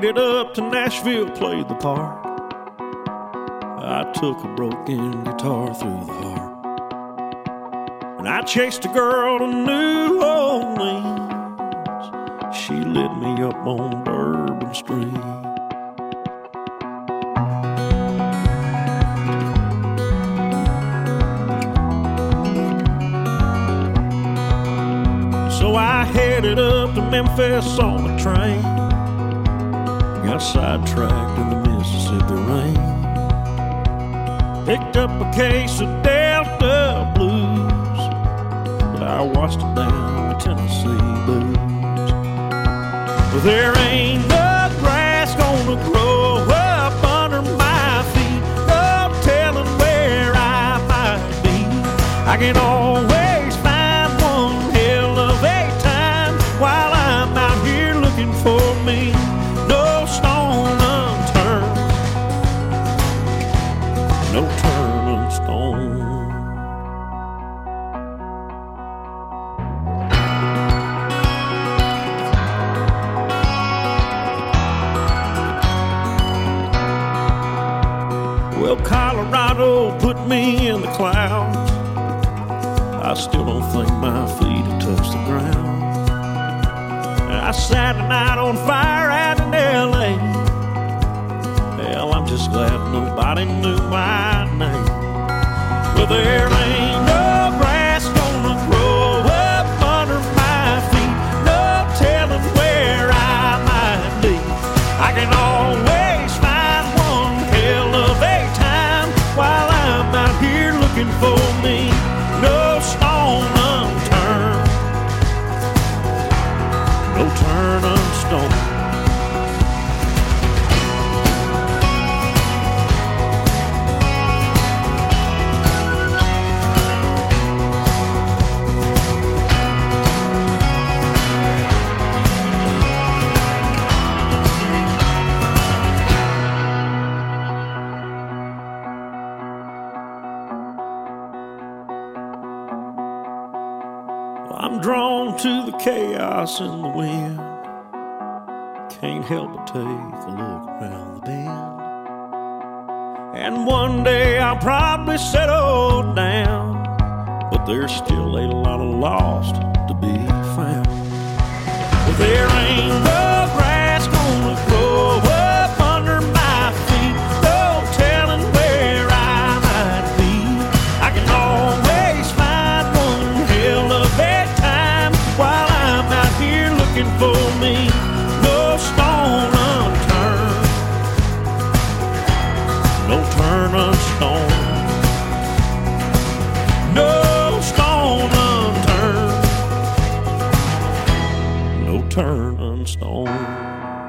headed up to Nashville, played the part. I took a broken guitar through the heart, and I chased a girl to New Orleans. She lit me up on Bourbon Street. So I headed up to Memphis on the train, got sidetracked in the Mississippi rain, picked up a case of Delta blues, but I washed it down with Tennessee blues. Well, there ain't no grass gonna grow up under my feet, no telling where I might be. I can always find one hell of a time while I'm out here looking for me. No stone unturned, no turning stone. Well, Colorado put me in the clouds. I still don't think my feet have touched the ground. I sat a night on fire out in L.A. Hell, I'm just glad nobody knew my name. Well, there ain't no grass gonna grow up under my feet, no telling where I might be. I can always find one hell of a time while I'm out here looking for me. No stone unturned, no turning stone. I'm drawn to the chaos in the wind, can't help but take a look around the bend. And one day I'll probably settle down, but there's still a lot of lost to be found. Well, there ain't no grass gonna grow up under my feet, no telling where I might be. I can always find one hell of a time while I'm out here looking for me. No stone unturned, no turning stone. No stone unturned, no turning stone.